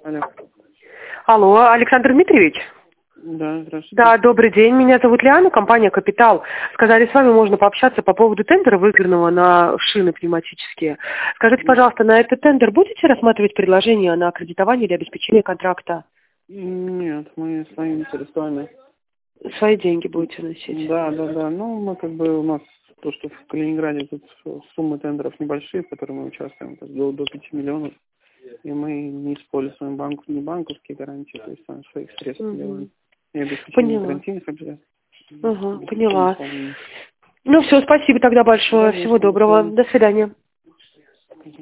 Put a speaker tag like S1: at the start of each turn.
S1: Алло.
S2: Алло, Александр Дмитриевич?
S1: Да, здравствуйте.
S2: Да, добрый день. Меня зовут Лиана, компания «Капитал». Сказали, с вами можно пообщаться по поводу тендера, выигранного на шины пневматические. Скажите, пожалуйста, на этот тендер будете рассматривать предложение на кредитование или обеспечение контракта?
S1: Нет, мы своими средствами.
S2: Свои деньги будете носить?
S1: Да. Ну, мы у нас то, что в Калининграде тут суммы тендеров небольшие, в которых мы участвуем, до 5 миллионов. И мы не используем ни банковские гарантии, то есть своих средств делаем. И обеспечение гарантийных обязательств.
S2: Поняла. Ну все, спасибо тогда большое. Всего доброго. До свидания.